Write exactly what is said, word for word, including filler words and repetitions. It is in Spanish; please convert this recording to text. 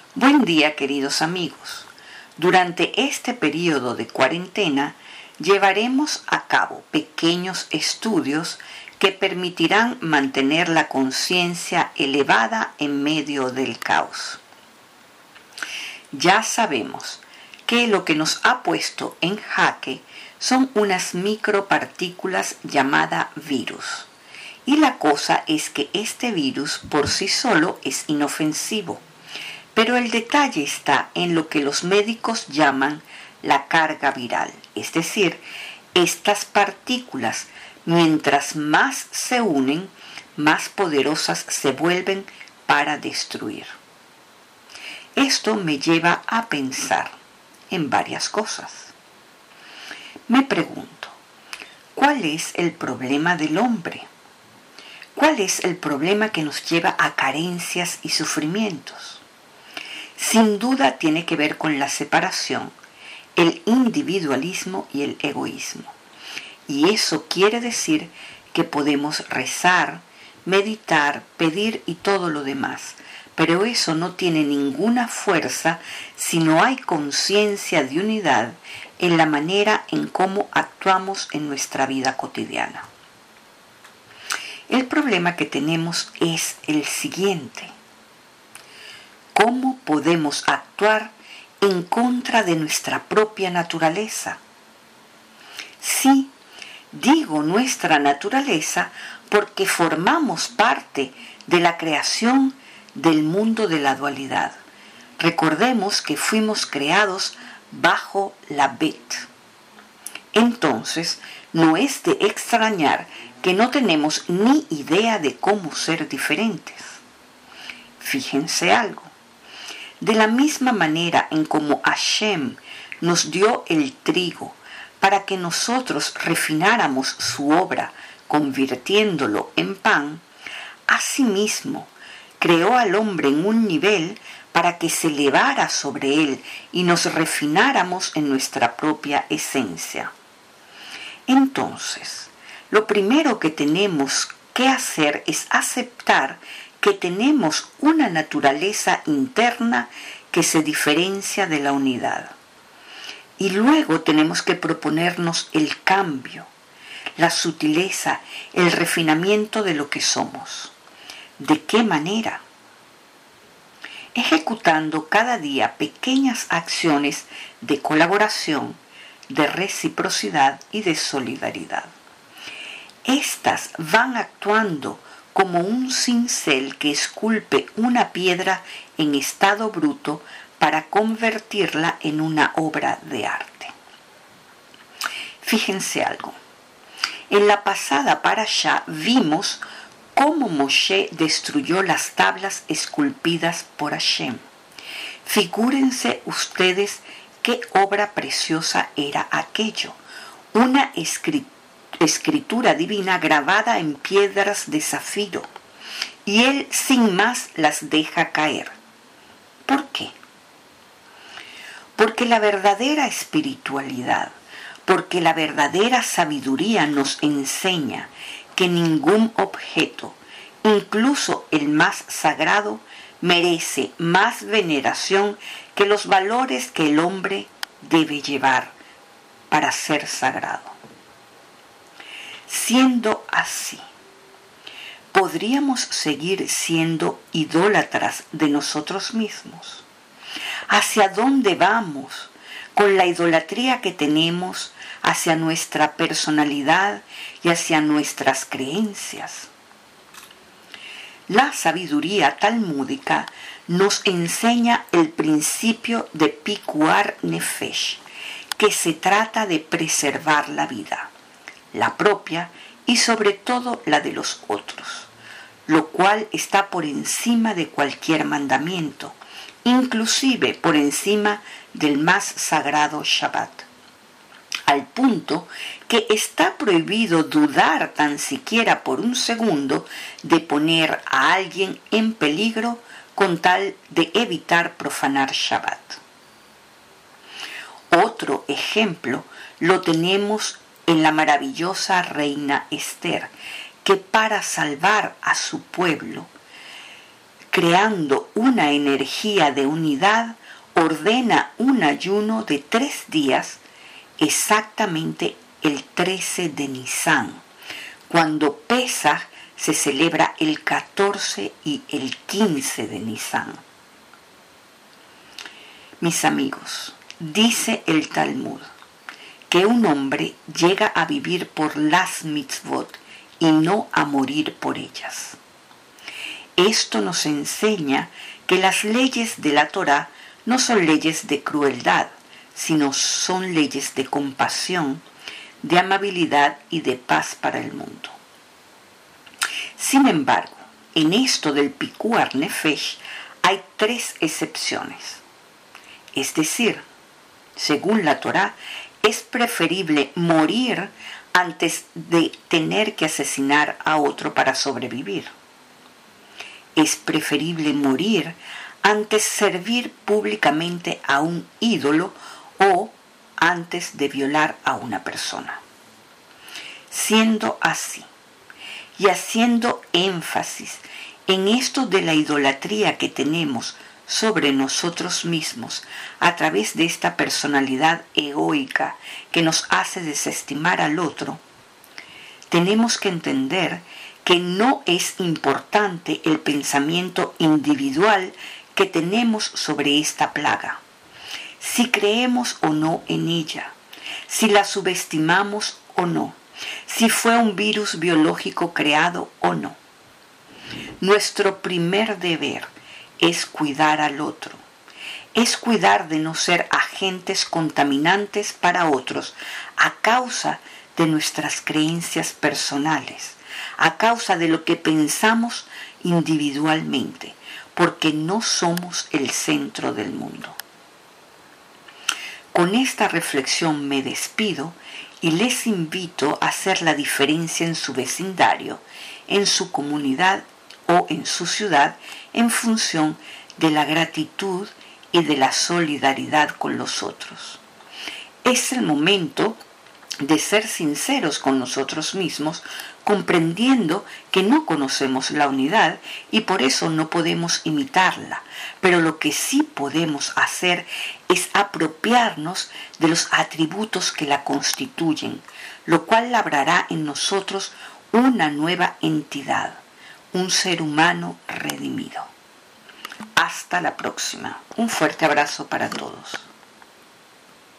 Buen día, queridos amigos. Durante este periodo de cuarentena llevaremos a cabo pequeños estudios que permitirán mantener la conciencia elevada en medio del caos. Ya sabemos que lo que nos ha puesto en jaque son unas micropartículas llamadas virus. Y la cosa es que este virus por sí solo es inofensivo. Pero el detalle está en lo que los médicos llaman la carga viral, es decir, estas partículas, mientras más se unen, más poderosas se vuelven para destruir. Esto me lleva a pensar en varias cosas. Me pregunto, ¿cuál es el problema del hombre? ¿Cuál es el problema que nos lleva a carencias y sufrimientos? Sin duda tiene que ver con la separación, el individualismo y el egoísmo. Y eso quiere decir que podemos rezar, meditar, pedir y todo lo demás, pero eso no tiene ninguna fuerza si no hay conciencia de unidad en la manera en cómo actuamos en nuestra vida cotidiana. El problema que tenemos es el siguiente. ¿Cómo podemos actuar en contra de nuestra propia naturaleza? Sí, digo nuestra naturaleza porque formamos parte de la creación del mundo de la dualidad. Recordemos que fuimos creados bajo la Bet. Entonces, no es de extrañar que no tenemos ni idea de cómo ser diferentes. Fíjense algo. De la misma manera en como Hashem nos dio el trigo para que nosotros refináramos su obra convirtiéndolo en pan, asimismo creó al hombre en un nivel para que se elevara sobre él y nos refináramos en nuestra propia esencia. Entonces, lo primero que tenemos que hacer es aceptar que tenemos una naturaleza interna que se diferencia de la unidad. Y luego tenemos que proponernos el cambio, la sutileza, el refinamiento de lo que somos. ¿De qué manera? Ejecutando cada día pequeñas acciones de colaboración, de reciprocidad y de solidaridad. Estas van actuando como un cincel que esculpe una piedra en estado bruto para convertirla en una obra de arte. Fíjense algo. En la pasada parashá vimos cómo Moshe destruyó las tablas esculpidas por Hashem. Figúrense ustedes qué obra preciosa era aquello. Una escritura escritura divina grabada en piedras de zafiro, y él sin más las deja caer. ¿Por qué? Porque la verdadera espiritualidad, porque la verdadera sabiduría nos enseña que ningún objeto, incluso el más sagrado, merece más veneración que los valores que el hombre debe llevar para ser sagrado. Siendo así, ¿podríamos seguir siendo idólatras de nosotros mismos? ¿Hacia dónde vamos con la idolatría que tenemos hacia nuestra personalidad y hacia nuestras creencias? La sabiduría talmúdica nos enseña el principio de Pikuar Nefesh, que se trata de preservar la vida, la propia y sobre todo la de los otros, lo cual está por encima de cualquier mandamiento, inclusive por encima del más sagrado Shabbat, al punto que está prohibido dudar tan siquiera por un segundo de poner a alguien en peligro con tal de evitar profanar Shabbat. Otro ejemplo lo tenemos en la maravillosa reina Esther, que para salvar a su pueblo creando una energía de unidad, ordena un ayuno de tres días, exactamente el trece de Nisan, cuando Pesaj se celebra el catorce y el quince de Nisan. Mis amigos, dice el Talmud que un hombre llega a vivir por las mitzvot y no a morir por ellas. Esto nos enseña que las leyes de la Torá no son leyes de crueldad, sino son leyes de compasión, de amabilidad y de paz para el mundo. Sin embargo, en esto del Pikuar Nefesh hay tres excepciones. Es decir, según la Torá, es preferible morir antes de tener que asesinar a otro para sobrevivir. Es preferible morir antes de servir públicamente a un ídolo o antes de violar a una persona. Siendo así, y haciendo énfasis en esto de la idolatría que tenemos sobre nosotros mismos a través de esta personalidad egoica que nos hace desestimar al otro, tenemos que entender que no es importante el pensamiento individual que tenemos sobre esta plaga, si creemos o no en ella, si la subestimamos o no, si fue un virus biológico creado o no. Nuestro primer deber es cuidar al otro, es cuidar de no ser agentes contaminantes para otros a causa de nuestras creencias personales, a causa de lo que pensamos individualmente, porque no somos el centro del mundo. Con esta reflexión me despido y les invito a hacer la diferencia en su vecindario, en su comunidad o en su ciudad en función de la gratitud y de la solidaridad con los otros. Es el momento de ser sinceros con nosotros mismos, comprendiendo que no conocemos la unidad y por eso no podemos imitarla, pero lo que sí podemos hacer es apropiarnos de los atributos que la constituyen, lo cual labrará en nosotros una nueva entidad, un ser humano redimido. Hasta la próxima. Un fuerte abrazo para todos.